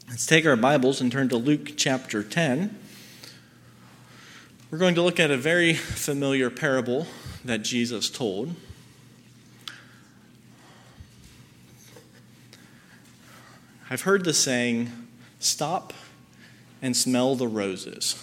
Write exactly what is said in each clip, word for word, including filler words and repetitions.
Let's take our Bibles and turn to Luke chapter ten. We're going to look at a very familiar parable that Jesus told. I've heard the saying, stop and smell the roses.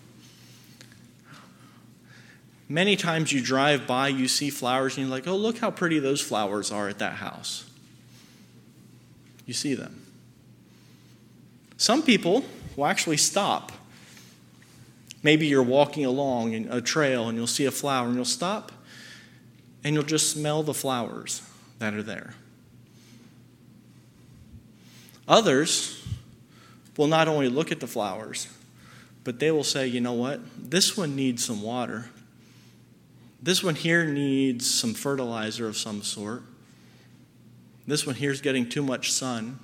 Many times you drive by, you see flowers, and you're like, oh, look how pretty those flowers are at that house. You see them. Some people will actually stop. Maybe you're walking along in a trail and you'll see a flower and you'll stop and you'll just smell the flowers that are there. Others will not only look at the flowers, but they will say, you know what? This one needs some water. This one here needs some fertilizer of some sort. This one here is getting too much sun.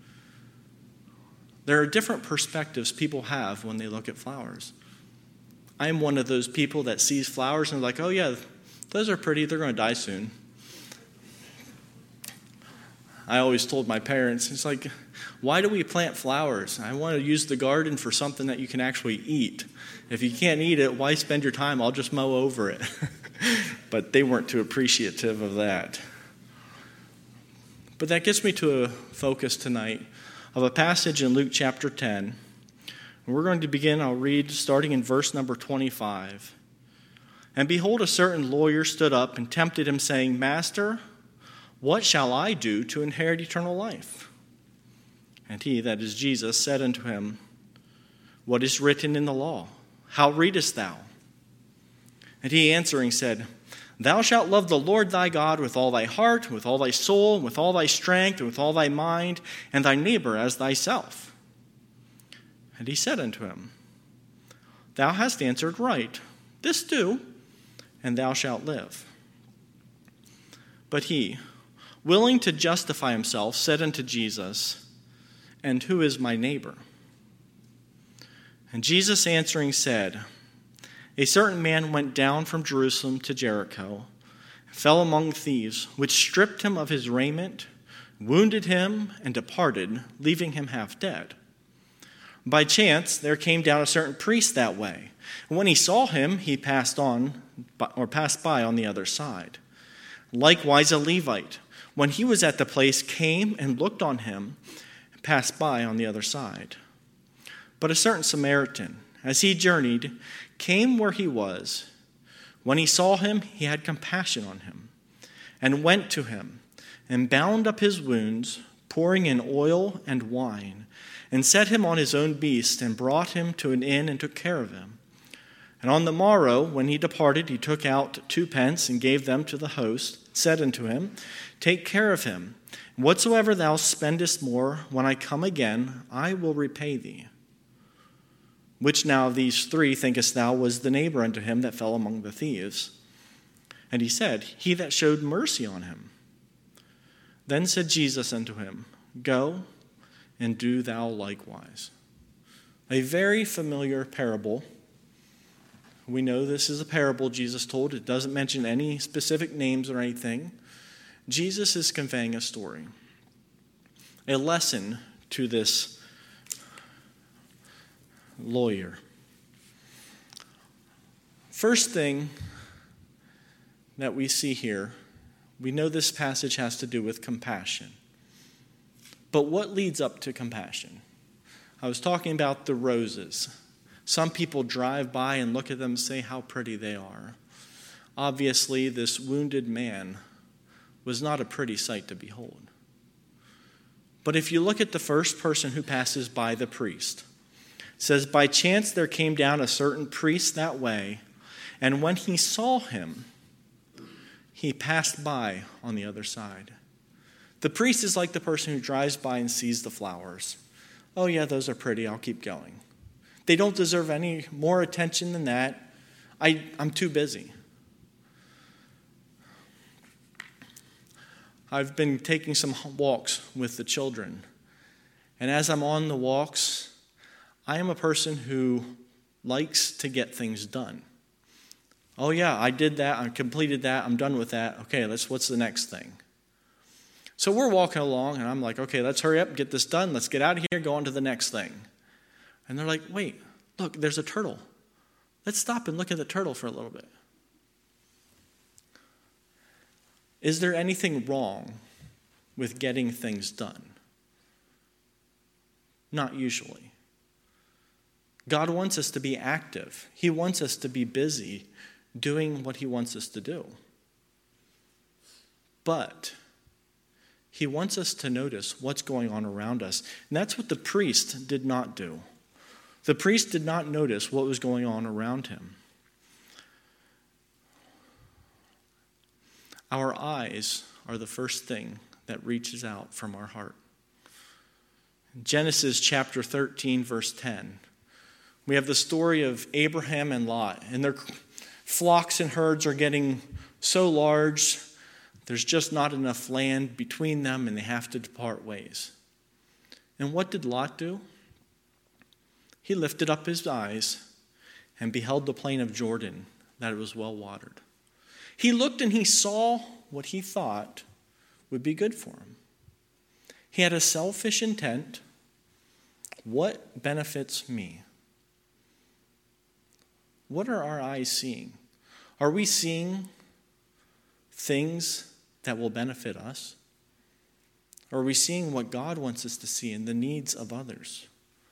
There are different perspectives people have when they look at flowers. I'm one of those people that sees flowers and is like, oh yeah, those are pretty, they're going to die soon. I always told my parents, it's like, why do we plant flowers? I want to use the garden for something that you can actually eat. If you can't eat it, why spend your time? I'll just mow over it. But they weren't too appreciative of that. But that gets me to a focus tonight of a passage in Luke chapter ten. And we're going to begin, I'll read starting in verse number twenty-five. And behold, a certain lawyer stood up and tempted him, saying, Master, what shall I do to inherit eternal life? And he, that is Jesus, said unto him, What is written in the law? How readest thou? And he answering said, Thou shalt love the Lord thy God with all thy heart, with all thy soul, with all thy strength, and with all thy mind, and thy neighbor as thyself. And he said unto him, Thou hast answered right. This do, and thou shalt live. But he, willing to justify himself, said unto Jesus, And who is my neighbor? And Jesus answering said, A certain man went down from Jerusalem to Jericho, fell among thieves, which stripped him of his raiment, wounded him, and departed, leaving him half dead. By chance there came down a certain priest that way, and when he saw him, he passed on, or passed by on the other side. Likewise a Levite, when he was at the place, came and looked on him, and passed by on the other side. But a certain Samaritan, as he journeyed, came where he was. When he saw him, he had compassion on him, and went to him, and bound up his wounds, pouring in oil and wine, and set him on his own beast, and brought him to an inn, and took care of him. And on the morrow, when he departed, he took out two pence, and gave them to the host, said unto him, Take care of him. Whatsoever thou spendest more, when I come again, I will repay thee. Which now of these three thinkest thou was the neighbor unto him that fell among the thieves? And he said, He that showed mercy on him. Then said Jesus unto him, Go, and do thou likewise. A very familiar parable. We know this is a parable Jesus told. It doesn't mention any specific names or anything. Jesus is conveying a story, a lesson to this lawyer. First thing that we see here, we know this passage has to do with compassion. But what leads up to compassion? I was talking about the roses. Some people drive by and look at them and say how pretty they are. Obviously, this wounded man was not a pretty sight to behold. But if you look at the first person who passes by, the priest, it says, By chance there came down a certain priest that way, and when he saw him, he passed by on the other side. The priest is like the person who drives by and sees the flowers. Oh yeah, those are pretty, I'll keep going. They don't deserve any more attention than that. I, I'm too busy. I've been taking some walks with the children. And as I'm on the walks, I am a person who likes to get things done. Oh yeah, I did that, I completed that, I'm done with that. Okay, let's, what's the next thing? So we're walking along, and I'm like, okay, let's hurry up, get this done. Let's get out of here, go on to the next thing. And they're like, wait, look, there's a turtle. Let's stop and look at the turtle for a little bit. Is there anything wrong with getting things done? Not usually. God wants us to be active. He wants us to be busy doing what he wants us to do. But he wants us to notice what's going on around us. And that's what the priest did not do. The priest did not notice what was going on around him. Our eyes are the first thing that reaches out from our heart. In Genesis chapter thirteen, verse ten, we have the story of Abraham and Lot, and their flocks and herds are getting so large, there's just not enough land between them, and they have to depart ways. And what did Lot do? He lifted up his eyes and beheld the plain of Jordan, that it was well watered. He looked and he saw what he thought would be good for him. He had a selfish intent. What benefits me? What are our eyes seeing? Are we seeing things that will benefit us? Or are we seeing what God wants us to see in the needs of others?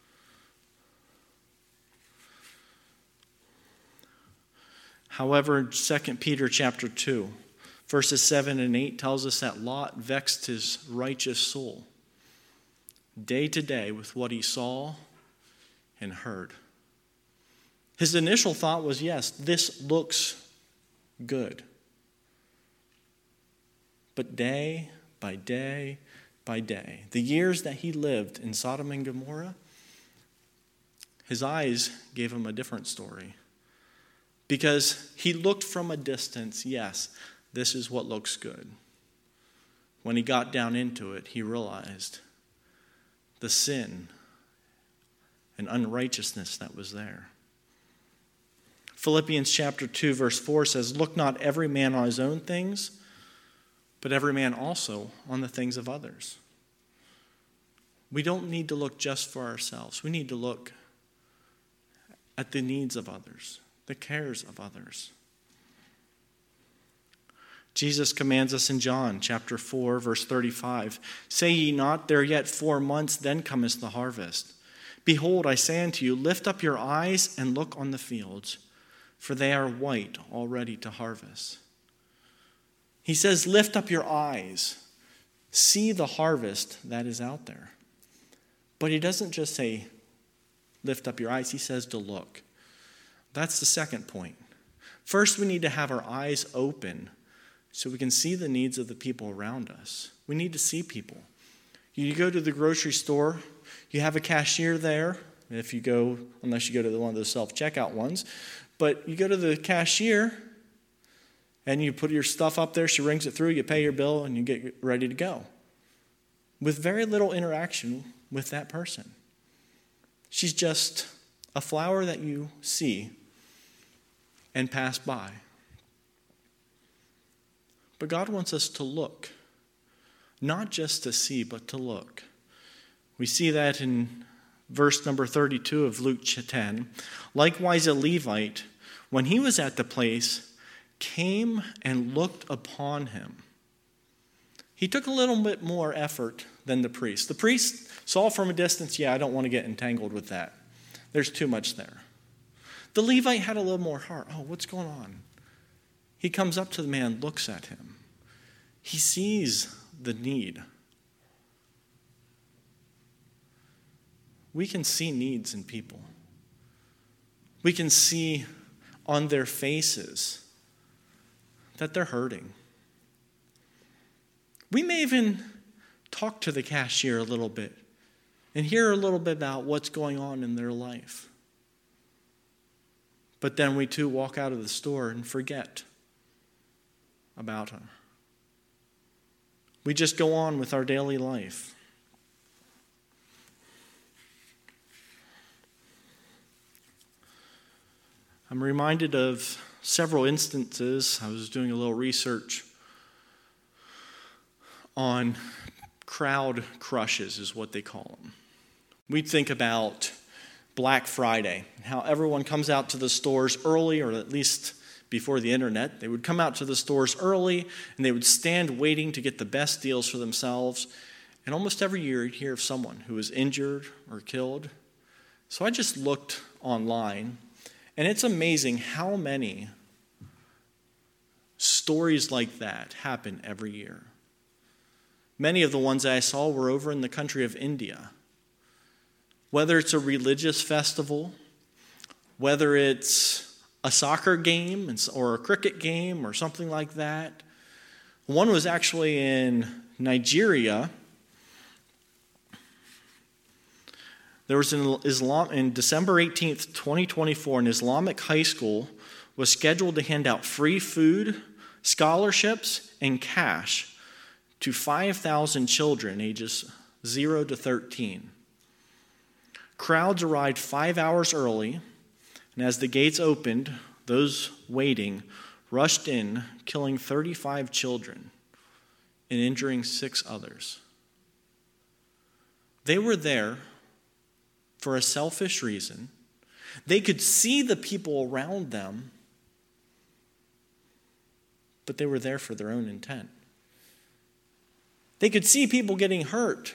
However, Second Peter chapter two, verses seven and eight tells us that Lot vexed his righteous soul day to day with what he saw and heard. His initial thought was, yes, this looks good. But day by day by day, the years that he lived in Sodom and Gomorrah, his eyes gave him a different story. Because he looked from a distance, yes, this is what looks good. When he got down into it, he realized the sin and unrighteousness that was there. Philippians chapter two, verse four says, "Look not every man on his own things, but every man also on the things of others." We don't need to look just for ourselves. We need to look at the needs of others, the cares of others. Jesus commands us in John chapter four, verse thirty-five, "Say ye not, there are yet four months, then cometh the harvest. Behold, I say unto you, lift up your eyes and look on the fields, for they are white already to harvest." He says, lift up your eyes. See the harvest that is out there. But he doesn't just say, lift up your eyes. He says to look. That's the second point. First, we need to have our eyes open so we can see the needs of the people around us. We need to see people. You go to the grocery store, you have a cashier there. If you go, unless you go to one of those self-checkout ones, but you go to the cashier and you put your stuff up there, she rings it through, you pay your bill, and you get ready to go. With very little interaction with that person. She's just a flower that you see and pass by. But God wants us to look, not just to see, but to look. We see that in verse number thirty-two of Luke ten. "Likewise a Levite, when he was at the place, came and looked upon him." He took a little bit more effort than the priest. The priest saw from a distance, yeah, I don't want to get entangled with that. There's too much there. The Levite had a little more heart. Oh, what's going on? He comes up to the man, looks at him. He sees the need. We can see needs in people. We can see on their faces that they're hurting. We may even talk to the cashier a little bit and hear a little bit about what's going on in their life. But then we too walk out of the store and forget about her. We just go on with our daily life. I'm reminded of several instances. I was doing a little research on crowd crushes is what they call them. We think about Black Friday, and how everyone comes out to the stores early, or at least before the internet. They would come out to the stores early, and they would stand waiting to get the best deals for themselves. And almost every year, you'd hear of someone who was injured or killed. So I just looked online, and it's amazing how many stories like that happen every year. Many of the ones that I saw were over in the country of India. Whether it's a religious festival, whether it's a soccer game or a cricket game or something like that. One was actually in Nigeria. There was an Islam in December eighteenth, twenty twenty-four, an Islamic high school was scheduled to hand out free food, scholarships, and cash to five thousand children ages zero to thirteen. Crowds arrived five hours early, and as the gates opened, those waiting rushed in, killing thirty-five children and injuring six others. They were there for a selfish reason. They could see the people around them, but they were there for their own intent. They could see people getting hurt.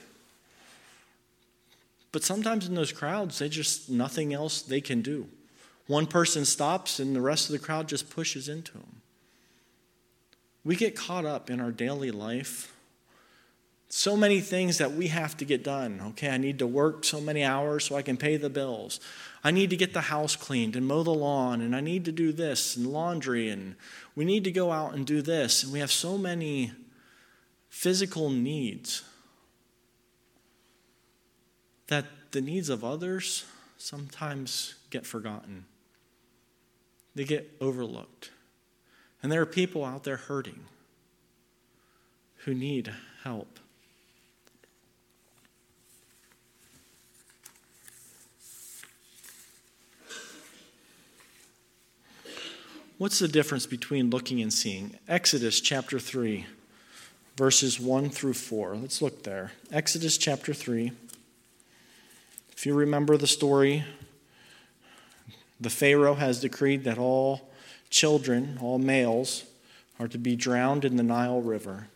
But sometimes in those crowds, they just, nothing else they can do. One person stops and the rest of the crowd just pushes into them. We get caught up in our daily life. So many things that we have to get done. Okay, I need to work so many hours so I can pay the bills. I need to get the house cleaned and mow the lawn, and I need to do this and laundry, and we need to go out and do this. And we have so many physical needs that the needs of others sometimes get forgotten. They get overlooked. And there are people out there hurting who need help. What's the difference between looking and seeing? Exodus chapter three, verses one through four. Let's look there. Exodus chapter three. If you remember the story, the Pharaoh has decreed that all children, all males, are to be drowned in the Nile River.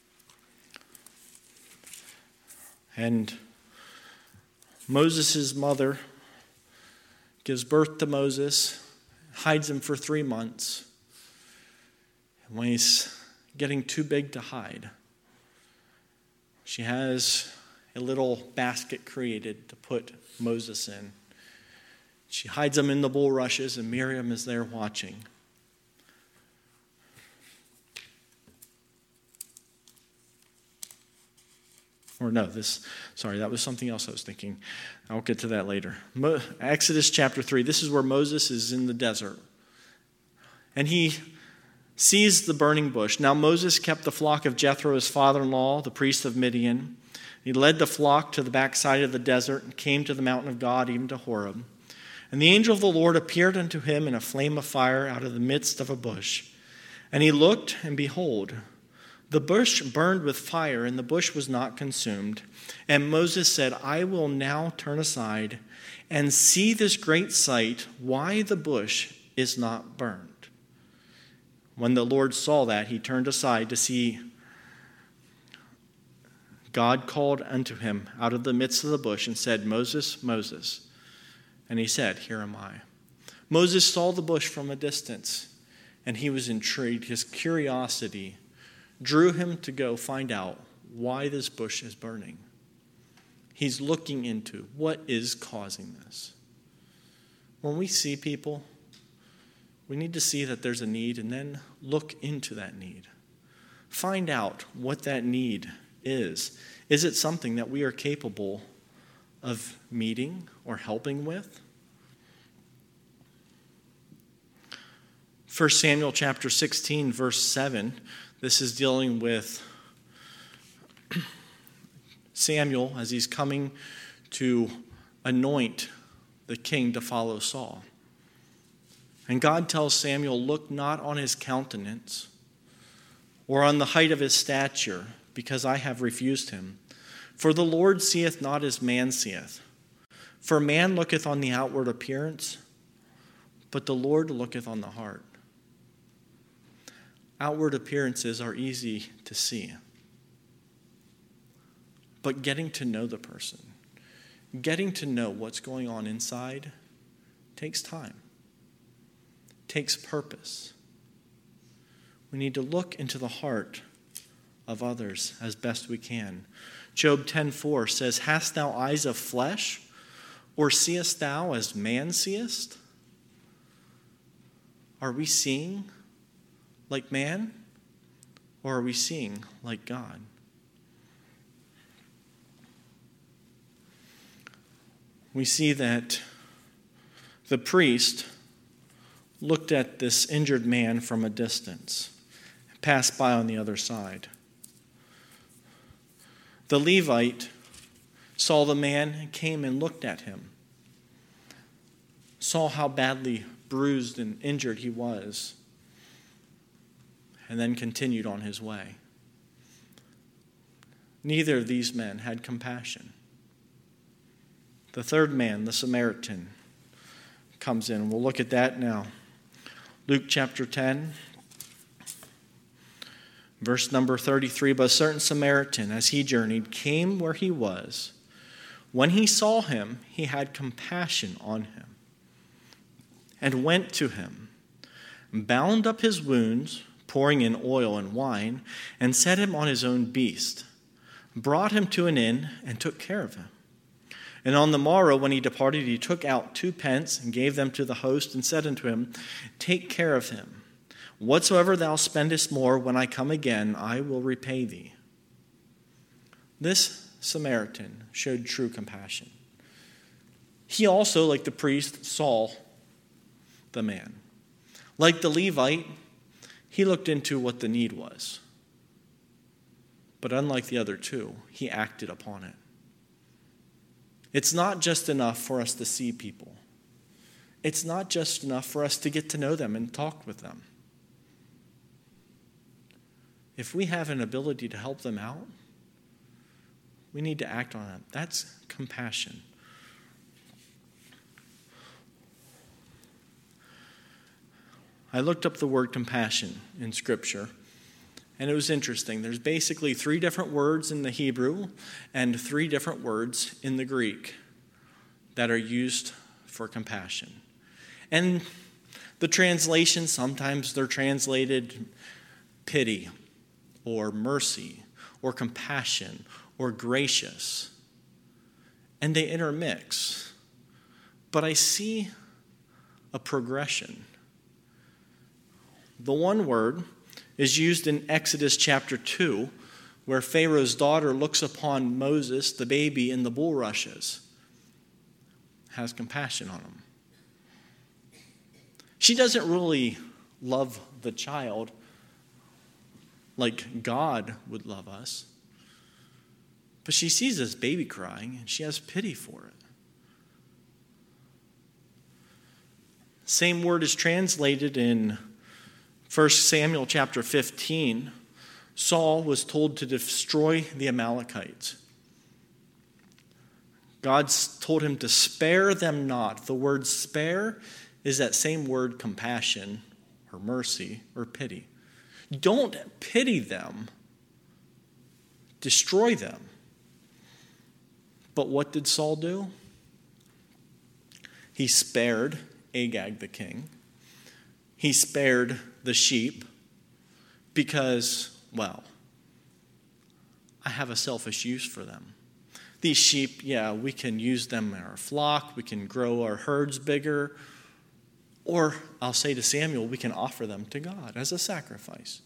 And Moses' mother gives birth to Moses, hides him for three months. And when he's getting too big to hide, she has a little basket created to put Moses in. She hides him in the bulrushes, and Miriam is there watching. Or no, this, sorry, that was something else I was thinking. I'll get to that later. Mo- Exodus chapter three, this is where Moses is in the desert. And he sees the burning bush. Now Moses kept the flock of Jethro, his father-in-law, the priest of Midian. He led the flock to the backside of the desert and came to the mountain of God, even to Horeb. And the angel of the Lord appeared unto him in a flame of fire out of the midst of a bush. And he looked, and behold, the bush burned with fire, and the bush was not consumed. And Moses said, I will now turn aside and see this great sight, why the bush is not burned. When the Lord saw that, he turned aside to see. God called unto him out of the midst of the bush and said, Moses, Moses. And he said, Here am I. Moses saw the bush from a distance, and he was intrigued. His curiosity drew him to go find out why this bush is burning. He's looking into what is causing this. When we see people, we need to see that there's a need and then look into that need. Find out what that need is. Is it something that we are capable of meeting or helping with? First Samuel chapter sixteen, verse seven. This is dealing with Samuel as he's coming to anoint the king to follow Saul. And God tells Samuel, look not on his countenance or on the height of his stature, because I have refused him. For the Lord seeth not as man seeth. For man looketh on the outward appearance, but the Lord looketh on the heart. Outward appearances are easy to see. But getting to know the person, getting to know what's going on inside, takes time, takes purpose. We need to look into the heart of others as best we can. Job ten four says, Hast thou eyes of flesh, or seest thou as man seest? Are we seeing like man, or are we seeing like God? We see that the priest looked at this injured man from a distance, passed by on the other side. The Levite saw the man and came and looked at him, saw how badly bruised and injured he was, and then continued on his way. Neither of these men had compassion. The third man, the Samaritan, comes in. We'll look at that now. Luke chapter ten, verse number thirty-three. But a certain Samaritan, as he journeyed, came where he was. When he saw him, he had compassion on him, and went to him, bound up his wounds, pouring in oil and wine, and set him on his own beast, brought him to an inn, and took care of him. And on the morrow, when he departed, he took out two pence and gave them to the host, and said unto him, Take care of him. Whatsoever thou spendest more, when I come again, I will repay thee. This Samaritan showed true compassion. He also, like the priest, saw the man. Like the Levite, he looked into what the need was. But unlike the other two, he acted upon it. It's not just enough for us to see people. It's not just enough for us to get to know them and talk with them. If we have an ability to help them out, we need to act on it. That's compassion. I looked up the word compassion in Scripture, and it was interesting. There's basically three different words in the Hebrew and three different words in the Greek that are used for compassion. And the translation, sometimes they're translated pity or mercy or compassion or gracious. And they intermix. But I see a progression. The one word is used in Exodus chapter two, where Pharaoh's daughter looks upon Moses, the baby, in the bulrushes, has compassion on him. She doesn't really love the child like God would love us, but she sees this baby crying and she has pity for it. Same word is translated in First Samuel chapter fifteen. Saul was told to destroy the Amalekites. God told him to spare them not. The word spare is that same word compassion or mercy or pity. Don't pity them. Destroy them. But what did Saul do? He spared Agag the king. He spared the sheep because, well, I have a selfish use for them. These sheep, yeah, we can use them in our flock. We can grow our herds bigger. Or I'll say to Samuel, we can offer them to God as a sacrifice.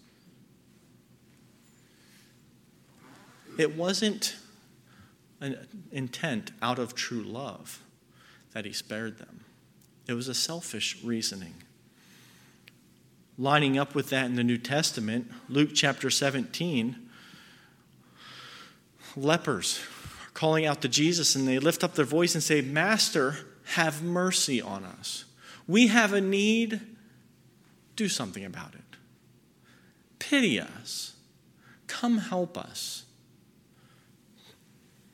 It wasn't an intent out of true love that he spared them. It was a selfish reasoning. Lining up with that in the New Testament, Luke chapter seventeen, lepers are calling out to Jesus, and they lift up their voice and say, Master, have mercy on us. We have a need. Do something about it. Pity us. Come help us.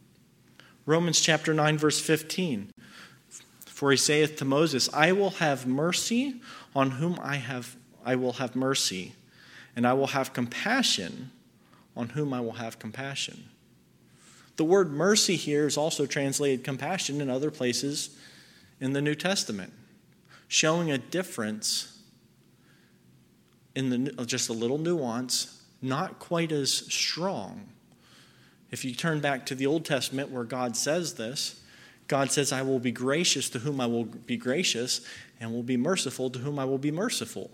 Romans chapter nine, verse fifteen. For he saith to Moses, I will have mercy on whom I have I will have mercy, and I will have compassion on whom I will have compassion. The word mercy here is also translated compassion in other places in the New Testament, showing a difference in the just a little nuance, not quite as strong. If you turn back to the Old Testament where God says this, God says, I will be gracious to whom I will be gracious, and will be merciful to whom I will be merciful.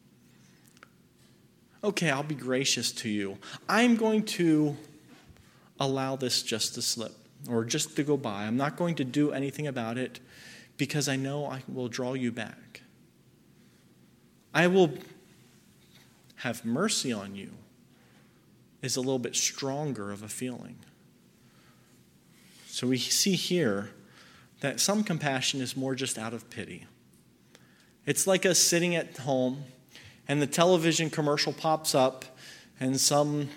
Okay, I'll be gracious to you. I'm going to allow this just to slip or just to go by. I'm not going to do anything about it because I know I will draw you back. I will have mercy on you is a little bit stronger of a feeling. So we see here that some compassion is more just out of pity. It's like us sitting at home and the television commercial pops up and some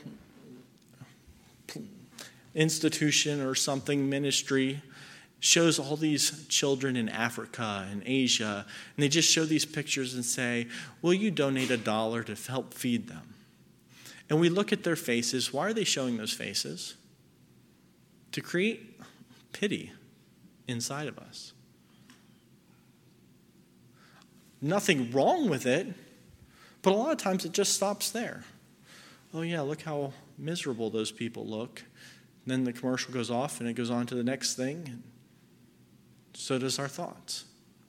institution or something, ministry, shows all these children in Africa and Asia, and they just show these pictures and say, will you donate a dollar to help feed them? And we look at their faces. Why are they showing those faces? To create pity inside of us. Nothing wrong with it, but a lot of times it just stops there. Oh yeah, look how miserable those people look. And then the commercial goes off and it goes on to the next thing. And so does our thoughts.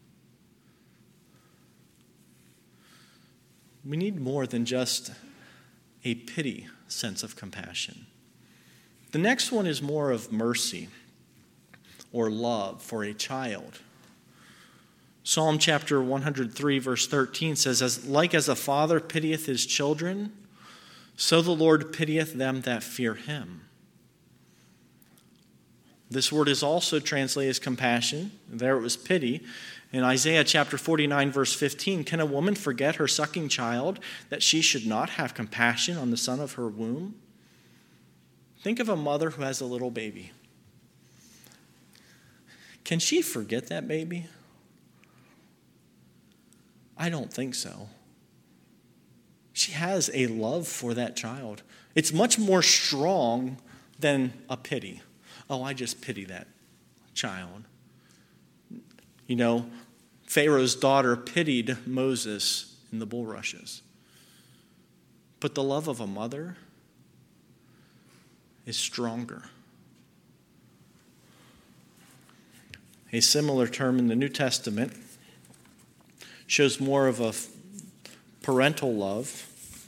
We need more than just a pity sense of compassion. The next one is more of mercy or love for a child. Psalm chapter one hundred three, verse thirteen says, as like as a father pitieth his children, so the Lord pitieth them that fear him. This word is also translated as compassion. There it was pity. In Isaiah chapter forty-nine, verse fifteen, can a woman forget her sucking child, that she should not have compassion on the son of her womb? Think of a mother who has a little baby. Can she forget that baby? I don't think so. She has a love for that child. It's much more strong than a pity. Oh, I just pity that child. You know, Pharaoh's daughter pitied Moses in the bulrushes. But the love of a mother is stronger. A similar term in the New Testament shows more of a parental love.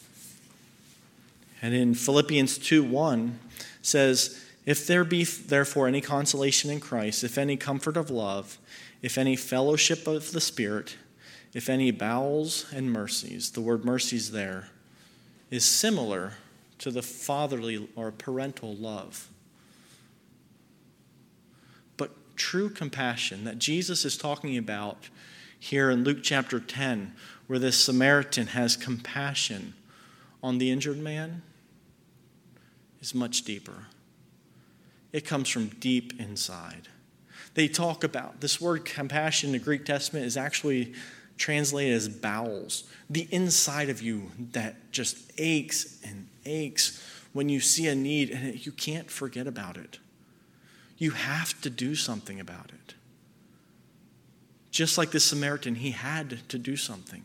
And in Philippians two one says, if there be therefore any consolation in Christ, if any comfort of love, if any fellowship of the Spirit, if any bowels and mercies, the word mercies there is similar to the fatherly or parental love. But true compassion that Jesus is talking about here in Luke chapter ten, where this Samaritan has compassion on the injured man, is much deeper. It comes from deep inside. They talk about, this word compassion in the Greek Testament is actually translated as bowels. The inside of you that just aches and aches when you see a need and you can't forget about it. You have to do something about it. Just like the Samaritan, he had to do something.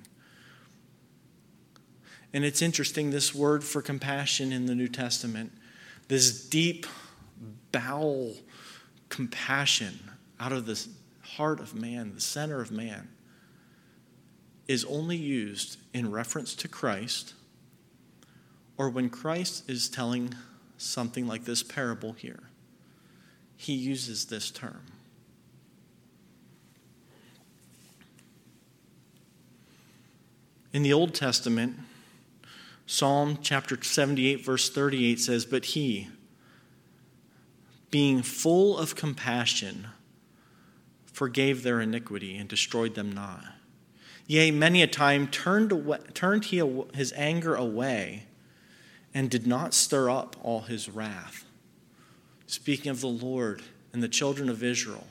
And it's interesting, this word for compassion in the New Testament, this deep bowel compassion out of the heart of man, the center of man, is only used in reference to Christ or when Christ is telling something like this parable here. He uses this term. In the Old Testament, Psalm chapter seventy-eight, verse thirty-eight says, but he, being full of compassion, forgave their iniquity and destroyed them not. Yea, many a time turned, away, turned he his anger away and did not stir up all his wrath. Speaking of the Lord and the children of Israel,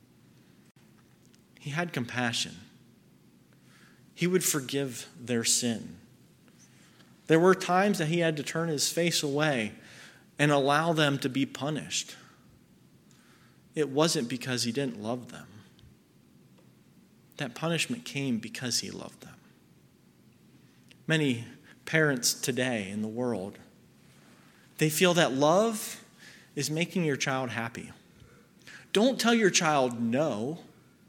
he had compassion. He would forgive their sin. There were times that he had to turn his face away and allow them to be punished. It wasn't because he didn't love them. That punishment came because he loved them. Many parents today in the world, they feel that love is making your child happy. Don't tell your child no.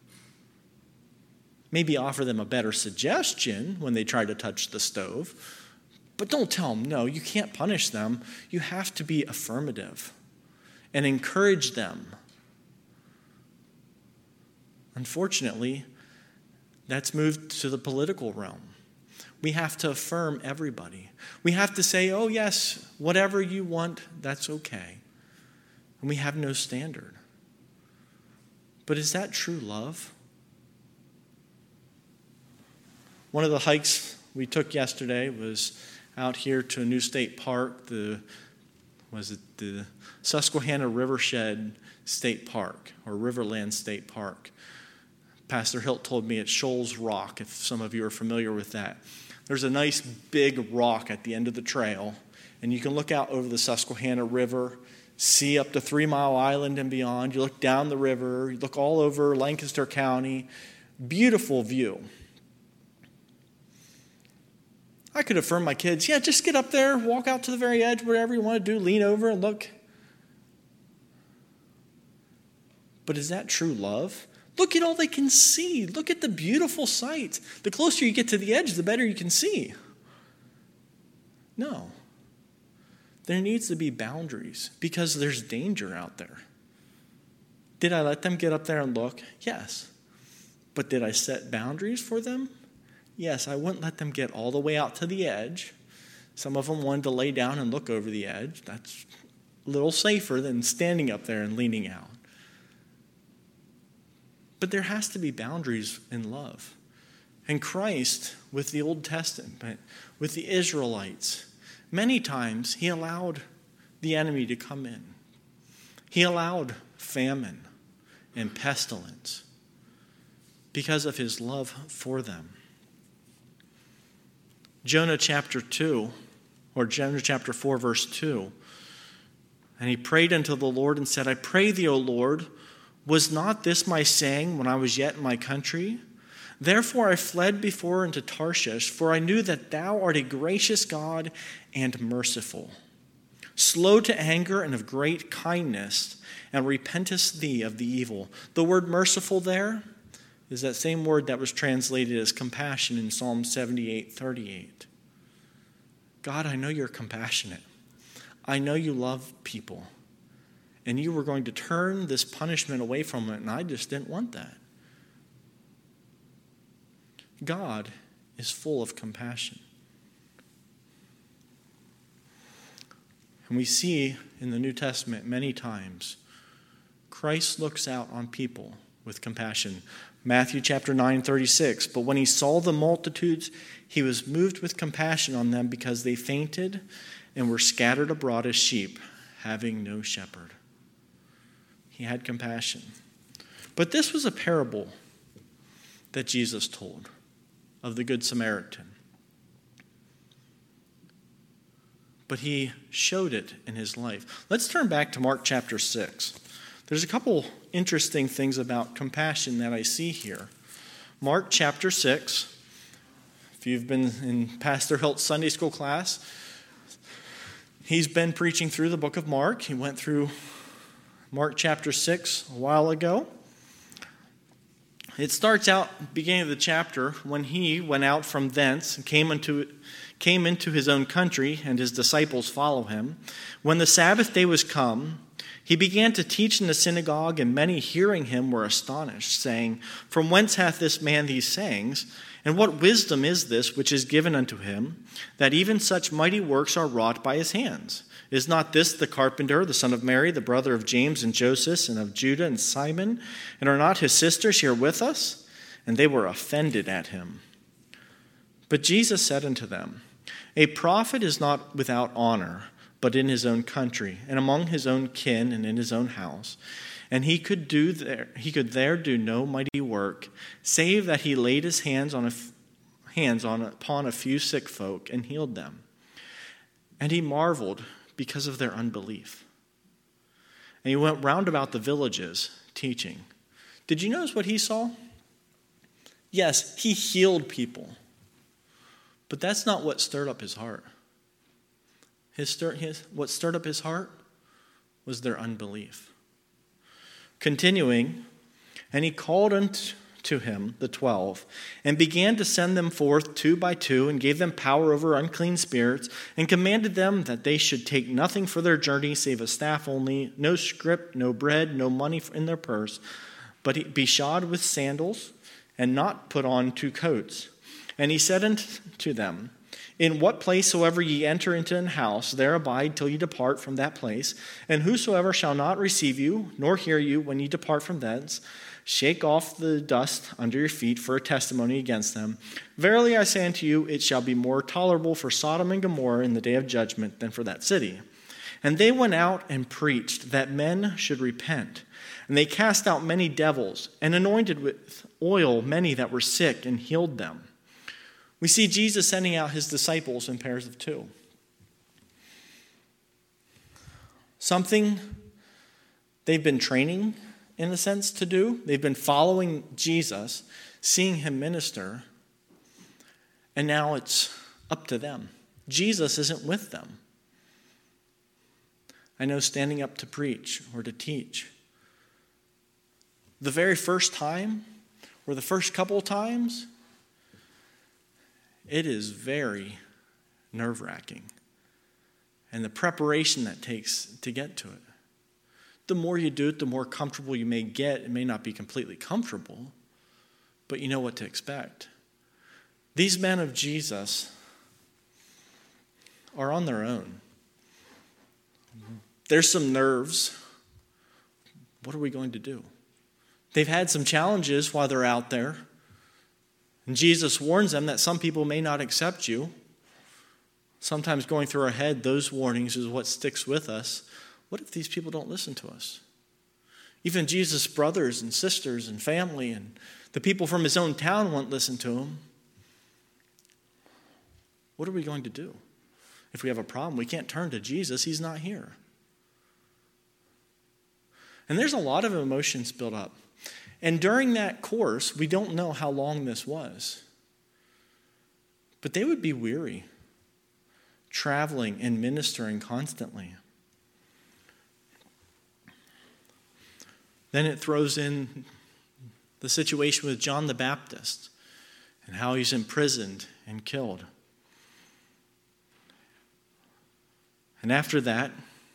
Maybe offer them a better suggestion when they try to touch the stove. But don't tell them no. You can't punish them. You have to be affirmative and encourage them. Unfortunately, that's moved to the political realm. We have to affirm everybody. We have to say, oh yes, whatever you want, that's okay. And we have no standard. But is that true love? One of the hikes we took yesterday was out here to a new state park, the was it the Susquehanna Rivershed State Park, or Riverland State Park. Pastor Hilt told me it's Shoals Rock, if some of you are familiar with that. There's a nice big rock at the end of the trail, and you can look out over the Susquehanna River, see up to Three Mile Island and beyond. You look down the river, you look all over Lancaster County. Beautiful view. I could affirm my kids, yeah, just get up there, walk out to the very edge, whatever you want to do, lean over and look. But is that true love? Look at all they can see. Look at the beautiful sights. The closer you get to the edge, the better you can see. No. There needs to be boundaries because there's danger out there. Did I let them get up there and look? Yes. But did I set boundaries for them? Yes, I wouldn't let them get all the way out to the edge. Some of them wanted to lay down and look over the edge. That's a little safer than standing up there and leaning out. But there has to be boundaries in love. And Christ, with the Old Testament, with the Israelites, many times he allowed the enemy to come in. He allowed famine and pestilence because of his love for them. Jonah chapter two, or Jonah chapter four, verse two, and he prayed unto the Lord and said, I pray thee, O Lord, was not this my saying when I was yet in my country? Therefore I fled before into Tarshish, for I knew that thou art a gracious God and merciful, slow to anger and of great kindness, and repentest thee of the evil. The word merciful there is that same word that was translated as compassion in Psalm seventy-eight thirty-eight. God, I know you're compassionate. I know you love people. And you were going to turn this punishment away from it, and I just didn't want that. God is full of compassion. And we see in the New Testament many times, Christ looks out on people with compassion. Matthew chapter nine, thirty-six, but when he saw the multitudes, he was moved with compassion on them because they fainted and were scattered abroad as sheep, having no shepherd. He had compassion. But this was a parable that Jesus told of the Good Samaritan. But he showed it in his life. Let's turn back to Mark chapter six. There's a couple interesting things about compassion that I see here. Mark chapter six. If you've been in Pastor Hilt's Sunday school class, he's been preaching through the book of Mark. He went through Mark chapter six a while ago. It starts out, beginning of the chapter, when he went out from thence and came into, came into his own country, and his disciples follow him. When the Sabbath day was come, he began to teach in the synagogue, and many hearing him were astonished, saying, From whence hath this man these sayings? And what wisdom is this which is given unto him, that even such mighty works are wrought by his hands? Is not this the carpenter, the son of Mary, the brother of James and Joseph, and of Judah and Simon? And are not his sisters here with us? And they were offended at him. But Jesus said unto them, A prophet is not without honor, but in his own country, and among his own kin, and in his own house. and he could do there he could there do no mighty work, save that he laid his hands on a, hands on upon a few sick folk and healed them. And he marveled because of their unbelief. And he went round about the villages teaching. Did you notice what he saw? Yes, he healed people. But that's not what stirred up his heart. His, stir, his what stirred up his heart was their unbelief. Continuing, and he called unto him the twelve, and began to send them forth two by two, and gave them power over unclean spirits, and commanded them that they should take nothing for their journey save a staff only, no scrip, no bread, no money in their purse, but be shod with sandals, and not put on two coats. And he said unto them, In what place soever ye enter into an house, there abide till ye depart from that place. And whosoever shall not receive you, nor hear you when ye depart from thence, shake off the dust under your feet for a testimony against them. Verily I say unto you, it shall be more tolerable for Sodom and Gomorrah in the day of judgment than for that city. And they went out and preached that men should repent. And they cast out many devils, and anointed with oil many that were sick, and healed them. We see Jesus sending out his disciples in pairs of two. Something they've been training, in a sense, to do. They've been following Jesus, seeing him minister, and now it's up to them. Jesus isn't with them. I know standing up to preach or to teach, the very first time, or the first couple times, it is very nerve-wracking. And the preparation that takes to get to it. The more you do it, the more comfortable you may get. It may not be completely comfortable, but you know what to expect. These men of Jesus are on their own. There's some nerves. What are we going to do? They've had some challenges while they're out there. And Jesus warns them that some people may not accept you. Sometimes going through our head, those warnings is what sticks with us. What if these people don't listen to us? Even Jesus' brothers and sisters and family and the people from his own town won't listen to him. What are we going to do? If we have a problem, we can't turn to Jesus. He's not here. And there's a lot of emotions built up. And during that course, we don't know how long this was. But they would be weary, traveling and ministering constantly. Then it throws in the situation with John the Baptist and how he's imprisoned and killed. And after that,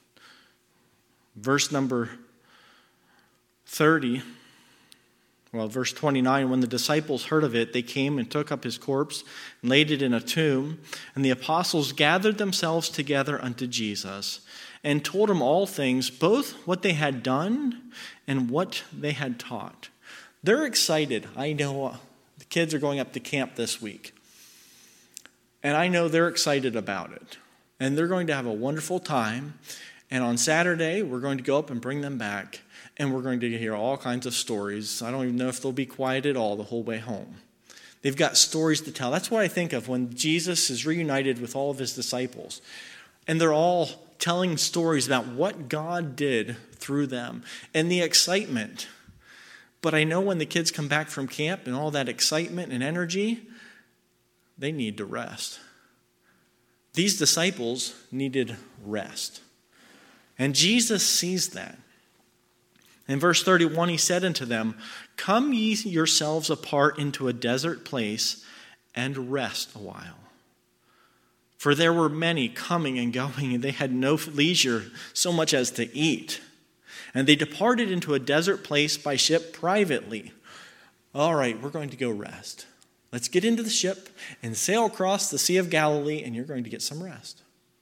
verse number thirty, well, verse twenty-nine, when the disciples heard of it, they came and took up his corpse and laid it in a tomb. And the apostles gathered themselves together unto Jesus and told him all things, both what they had done and what they had taught. They're excited. I know uh, the kids are going up to camp this week. And I know they're excited about it. And they're going to have a wonderful time. And on Saturday, we're going to go up and bring them back. And we're going to hear all kinds of stories. I don't even know if they'll be quiet at all the whole way home. They've got stories to tell. That's what I think of when Jesus is reunited with all of his disciples. And they're all telling stories about what God did through them and the excitement. But I know when the kids come back from camp and all that excitement and energy, they need to rest. These disciples needed rest. And Jesus sees that. In verse thirty-one, he said unto them, Come ye yourselves apart into a desert place and rest a while. For there were many coming and going, and they had no leisure so much as to eat. And they departed into a desert place by ship privately. All right, we're going to go rest. Let's get into the ship and sail across the Sea of Galilee, and you're going to get some rest.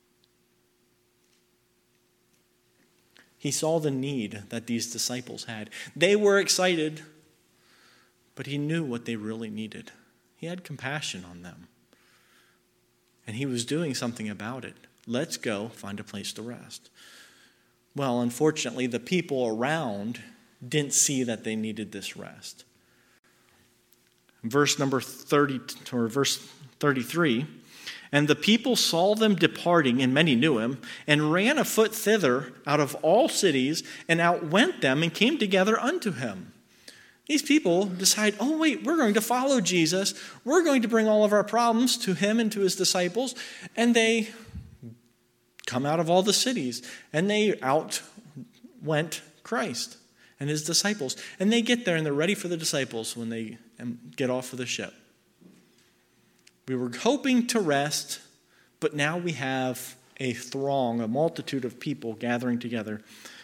He saw the need that these disciples had. They were excited, but he knew what they really needed. He had compassion on them. And he was doing something about it. Let's go find a place to rest. Well, unfortunately, the people around didn't see that they needed this rest. Verse number thirty, or verse thirty-three, and the people saw them departing, and many knew him, and ran afoot thither out of all cities, and outwent them, and came together unto him. These people decide, oh wait, we're going to follow Jesus. We're going to bring all of our problems to him and to his disciples. And they come out of all the cities, and they outwent Christ and his disciples. And they get there, and they're ready for the disciples when they get off of the ship. We were hoping to rest, but now we have a throng, a multitude of people gathering together.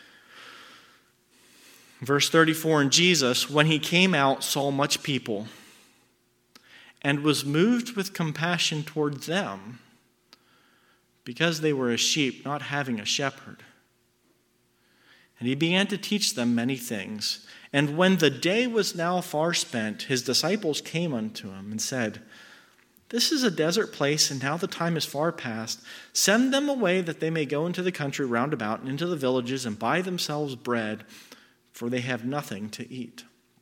Verse thirty-four, and Jesus, when he came out, saw much people, and was moved with compassion toward them, because they were as sheep, not having a shepherd. And he began to teach them many things. And when the day was now far spent, his disciples came unto him and said, this is a desert place, and now the time is far past. Send them away that they may go into the country round about and into the villages and buy themselves bread, for they have nothing to eat.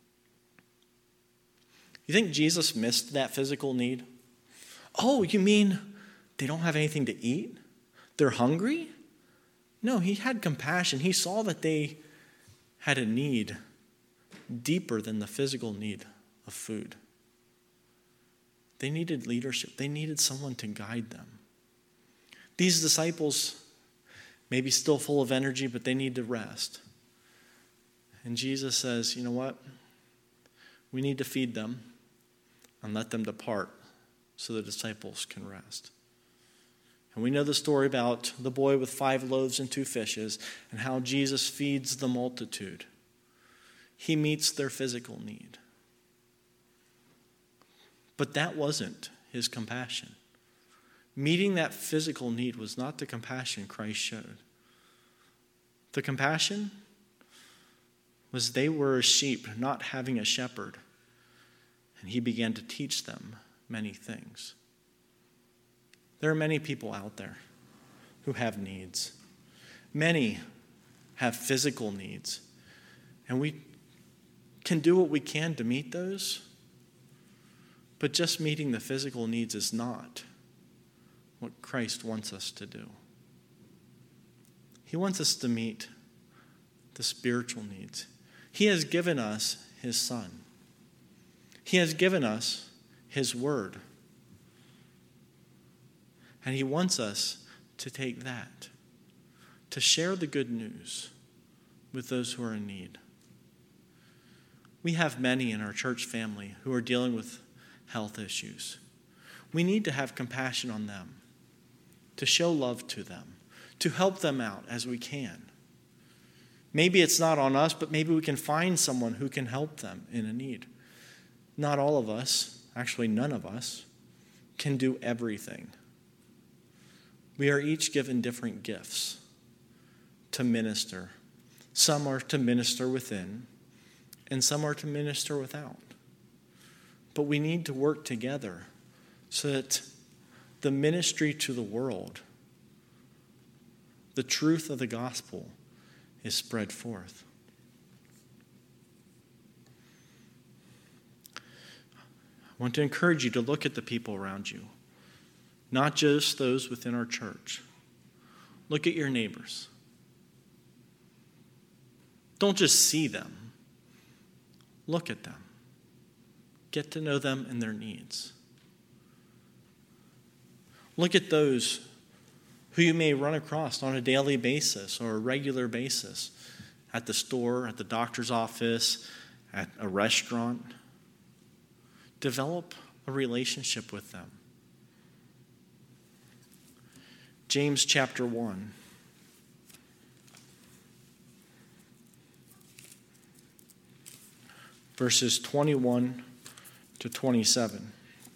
You think Jesus missed that physical need? Oh, you mean they don't have anything to eat? They're hungry? No, he had compassion. He saw that they had a need deeper than the physical need of food. They needed leadership. They needed someone to guide them. These disciples may be still full of energy, but they need to rest. And Jesus says, you know what? We need to feed them and let them depart so the disciples can rest. And we know the story about the boy with five loaves and two fishes and how Jesus feeds the multitude. He meets their physical need. But that wasn't his compassion. Meeting that physical need was not the compassion Christ showed. The compassion was they were a sheep, not having a shepherd. And he began to teach them many things. There are many people out there who have needs. Many have physical needs. And we can do what we can to meet those. But just meeting the physical needs is not what Christ wants us to do. He wants us to meet the spiritual needs. He has given us his Son. He has given us his word. And he wants us to take that, to share the good news with those who are in need. We have many in our church family who are dealing with health issues. We need to have compassion on them, to show love to them, to help them out as we can. Maybe it's not on us, but maybe we can find someone who can help them in a need. Not all of us, actually none of us, can do everything. We are each given different gifts to minister. Some are to minister within, and some are to minister without. But we need to work together so that the ministry to the world, the truth of the gospel, is spread forth. I want to encourage you to look at the people around you, not just those within our church. Look at your neighbors. Don't just see them. Look at them. Get to know them and their needs. Look at those who you may run across on a daily basis or a regular basis at the store, at the doctor's office, at a restaurant. Develop a relationship with them. James chapter one. Verses twenty-one to twenty-seven.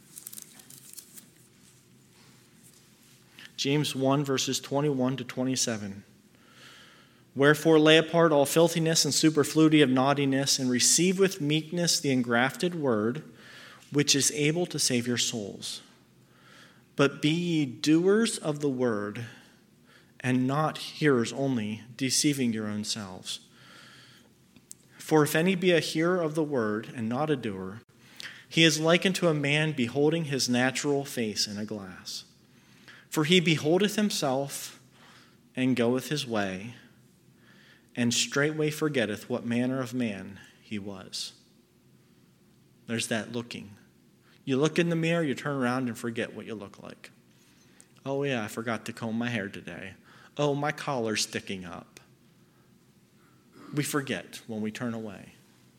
James one, verses twenty-one to twenty-seven. Wherefore lay apart all filthiness and superfluity of naughtiness, and receive with meekness the engrafted word, which is able to save your souls. But be ye doers of the word, and not hearers only, deceiving your own selves. For if any be a hearer of the word and not a doer, he is likened to a man beholding his natural face in a glass. For he beholdeth himself and goeth his way, and straightway forgetteth what manner of man he was. There's that looking. You look in the mirror, you turn around and forget what you look like. Oh yeah, I forgot to comb my hair today. Oh, my collar's sticking up. We forget when we turn away.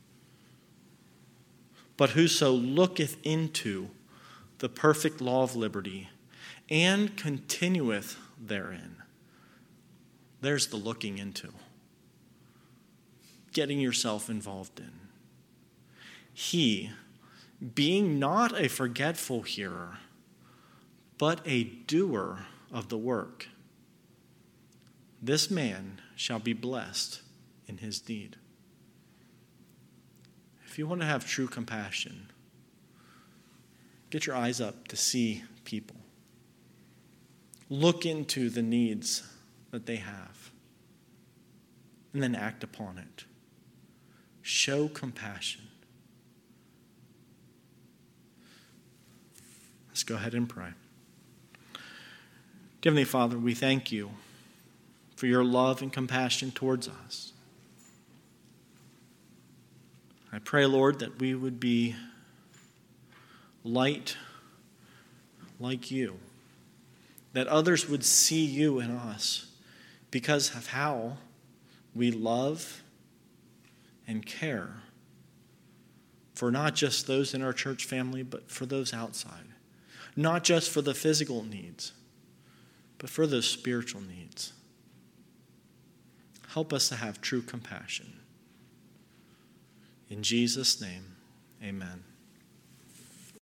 But whoso looketh into the perfect law of liberty and continueth therein, there's the looking into. Getting yourself involved in. He, being not a forgetful hearer, but a doer of the work, this man shall be blessed in his deed. If you want to have true compassion, get your eyes up to see people. Look into the needs that they have, and then act upon it. Show compassion. Let's go ahead and pray. Heavenly Father, we thank you for your love and compassion towards us. I pray, Lord, that we would be light like you, that others would see you in us because of how we love and care for not just those in our church family, but for those outside. Not just for the physical needs, but for those spiritual needs. Help us to have true compassion. In Jesus' name, amen.